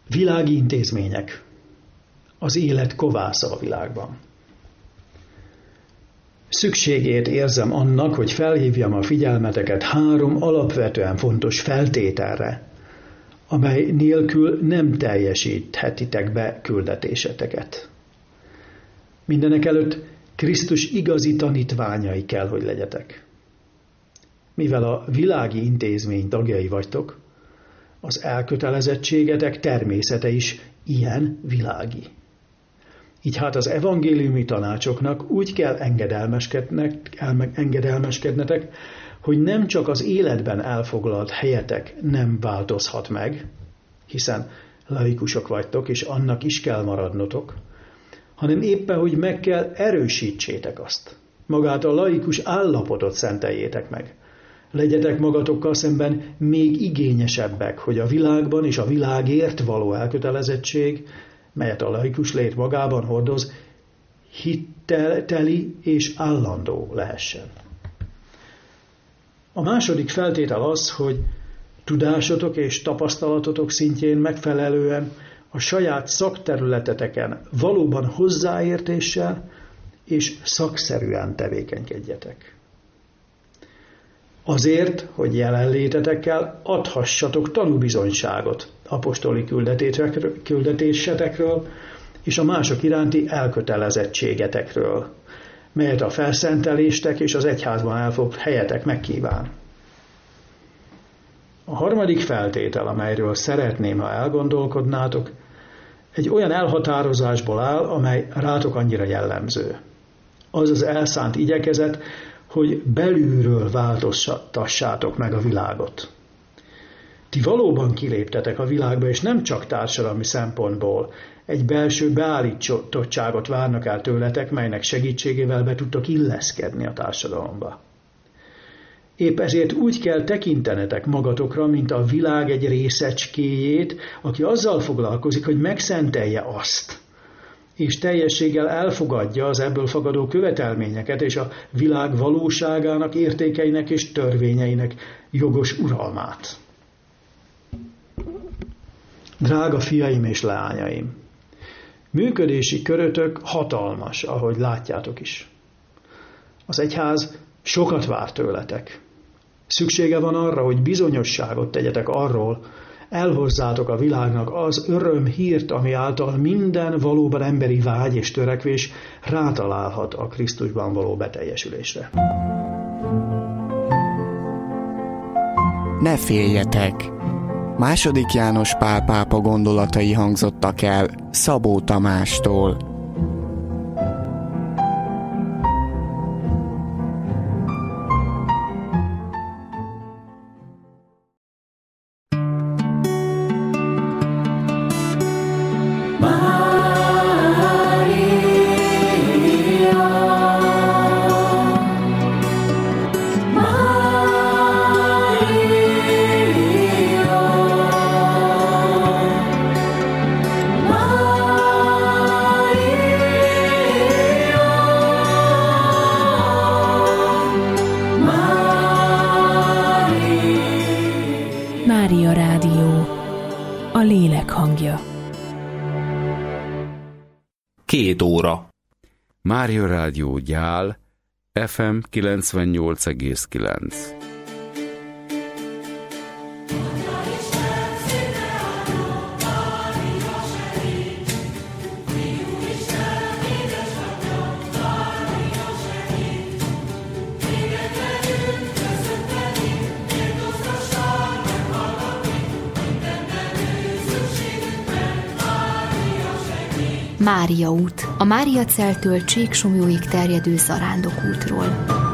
Világi intézmények. Az élet kovásza a világban. Szükségét érzem annak, hogy felhívjam a figyelmeteket 3 alapvetően fontos feltételre, amely nélkül nem teljesíthetitek be küldetéseteket. Mindenekelőtt Krisztus igazi tanítványai kell, hogy legyetek. Mivel a világi intézmény tagjai vagytok, az elkötelezettségetek természete is ilyen világi. Így hát az evangéliumi tanácsoknak úgy kell engedelmeskednetek, hogy nem csak az életben elfoglalt helyetek nem változhat meg, hiszen laikusok vagytok, és annak is kell maradnotok, hanem éppen, hogy meg kell erősítsétek azt. Magát a laikus állapotot szenteljétek meg. Legyetek magatokkal szemben még igényesebbek, hogy a világban és a világért való elkötelezettség, melyet a laikus lét magában hordoz, hitteli és állandó lehessen. A második feltétel az, hogy tudásotok és tapasztalatotok szintjén megfelelően a saját szakterületeteken valóban hozzáértéssel és szakszerűen tevékenykedjetek. Azért, hogy jelenlétetekkel adhassatok tanúbizonyságot apostoli küldetésetekről és a mások iránti elkötelezettségetekről, melyet a felszenteléstek és az egyházban elfoglalt helyetek megkíván. A harmadik feltétel, amelyről szeretném, ha elgondolkodnátok, egy olyan elhatározásból áll, amely rátok annyira jellemző. Az az elszánt igyekezet, hogy belülről változtassátok meg a világot. Ti valóban kiléptetek a világba, és nem csak társadalmi szempontból. Egy belső beállítottságot várnak el tőletek, melynek segítségével be tudtok illeszkedni a társadalomba. Épp ezért úgy kell tekintenetek magatokra, mint a világ egy részecskéjét, aki azzal foglalkozik, hogy megszentelje azt, és teljességgel elfogadja az ebből fakadó követelményeket és a világ valóságának, értékeinek és törvényeinek jogos uralmát. Drága fiaim és leányaim, működési körötök hatalmas, ahogy látjátok is. Az egyház sokat vár tőletek. Szüksége van arra, hogy bizonyosságot tegyetek arról, elhozzátok a világnak az öröm hírt, ami által minden valóban emberi vágy és törekvés rátalálhat a Krisztusban való beteljesülésre. Ne féljetek! II. János Pál pápa gondolatai hangzottak el Szabó Tamástól. Mária Rádió, a lélek hangja. 2 óra. Mária Rádió Gyál, FM 98,9. Mária út, a Mária Celtől Csíksomlyóig terjedő zarándokútról.